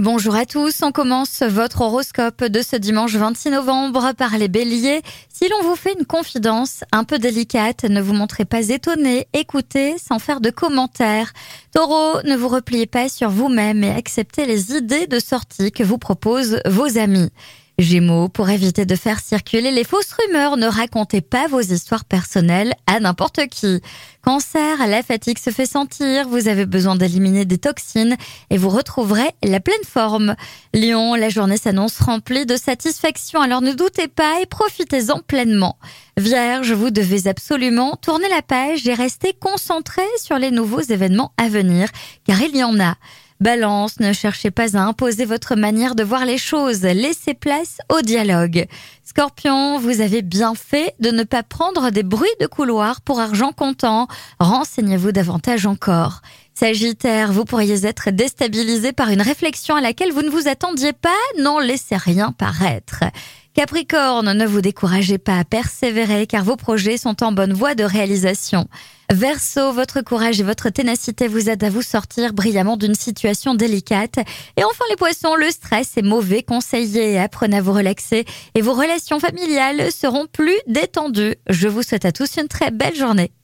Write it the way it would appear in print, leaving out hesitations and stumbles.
Bonjour à tous, on commence votre horoscope de ce dimanche 26 novembre par les béliers. Si l'on vous fait une confidence un peu délicate, ne vous montrez pas étonné, écoutez sans faire de commentaires. Taureau, ne vous repliez pas sur vous-même et acceptez les idées de sortie que vous proposent vos amis. Gémeaux, pour éviter de faire circuler les fausses rumeurs, ne racontez pas vos histoires personnelles à n'importe qui. Cancer, la fatigue se fait sentir, vous avez besoin d'éliminer des toxines et vous retrouverez la pleine forme. Lion, la journée s'annonce remplie de satisfaction, alors ne doutez pas et profitez-en pleinement. Vierge, vous devez absolument tourner la page et rester concentré sur les nouveaux événements à venir, car il y en a. Balance, ne cherchez pas à imposer votre manière de voir les choses, laissez place au dialogue. Scorpion, vous avez bien fait de ne pas prendre des bruits de couloir pour argent comptant, renseignez-vous davantage encore. Sagittaire, vous pourriez être déstabilisé par une réflexion à laquelle vous ne vous attendiez pas, n'en laissez rien paraître. Capricorne, ne vous découragez pas à persévérer car vos projets sont en bonne voie de réalisation. Verseau, votre courage et votre ténacité vous aident à vous sortir brillamment d'une situation délicate. Et enfin les poissons, le stress est mauvais, conseillez, apprenez à vous relaxer et vos relations familiales seront plus détendues. Je vous souhaite à tous une très belle journée.